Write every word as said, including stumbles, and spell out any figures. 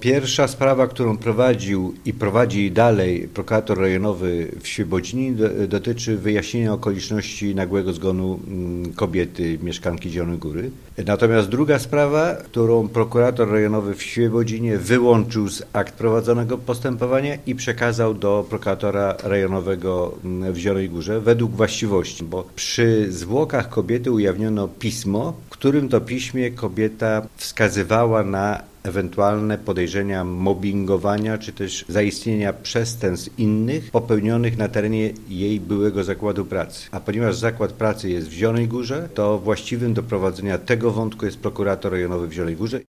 pierwsza sprawa, którą prowadził i prowadzi dalej prokurator rejonowy w Świebodzinie, do, dotyczy wyjaśnienia okoliczności nagłego zgonu kobiety, mieszkanki Zielonej Góry. Natomiast druga sprawa, którą prokurator rejonowy w Świebodzinie wyłączył z akt prowadzonego postępowania i przekazał do prokuratora rejonowego w Zielonej Górze według właściwości, bo przy zwłokach kobiety ujawniono pismo, w którym to piśmie kobieta wskazywała na ewentualne podejrzenia mobbingowania, czy też zaistnienia przestępstw innych popełnionych na terenie jej byłego zakładu pracy. A ponieważ zakład pracy jest w Zielonej Górze, to właściwym do prowadzenia tego wątku jest prokurator rejonowy w Zielonej Górze.